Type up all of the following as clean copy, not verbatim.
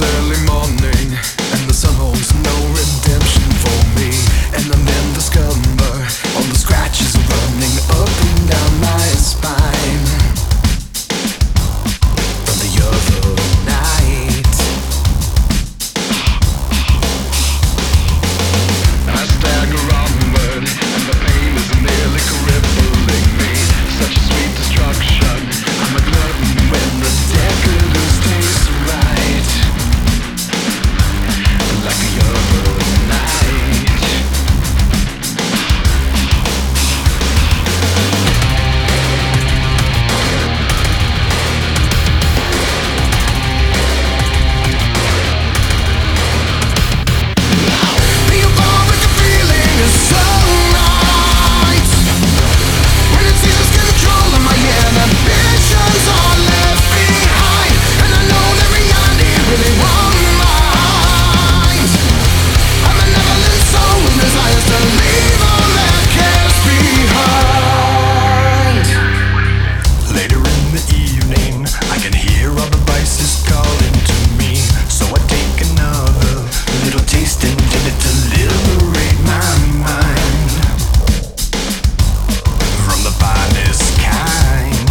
early morning, and the sun holds no redemption for me. And I then discover all the scratches running up and down my spine from the other night. I stagger onward, and the pain is nearly crippling me. Such a sweet destruction. I'm a glutton when the decadence tastes right, like the other night. The euphoric feeling is so nice when it seizes control of my inhibitions are left behind, and I know that reality really won't mind. I'm a neverland soul who desires to leave all their cares behind. Later in the evening, I can hear all the vices calling to me, so I take another little taste intended to liberate my mind from the finest kind.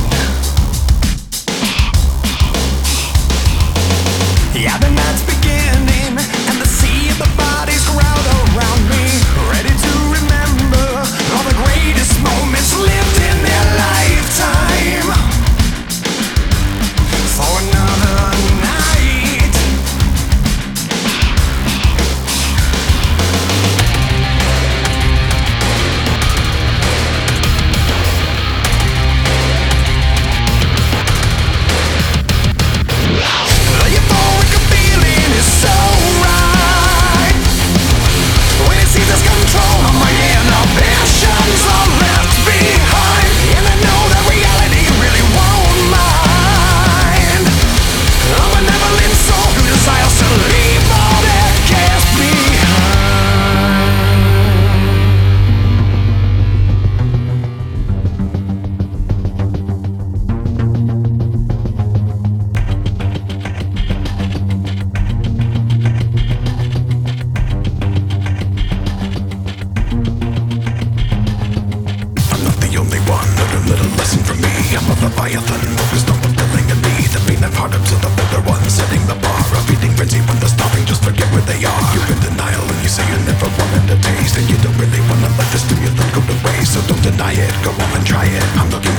Yeah, the night's beginning, and the sea of the bodies crowd around me, ready to remember all the greatest moments lived in their lifetime for another night. The euphoric feeling is so right when it seizes control of my inhibitions are left behind, and I know that reality really won't mind. I'm a neverland soul who desires to leave all their cares I'm not the only one, learn a little lesson from me. I'm a leviathan, focused on fulfilling a need. The pain I've harder to the better one, setting the bar. A feeding frenzy when they're stopping, just forget where they are. You're in denial and you say you never wanted a taste, and you don't really wanna let the stimulant go to waste. So don't deny it, go on and try it. I'm looking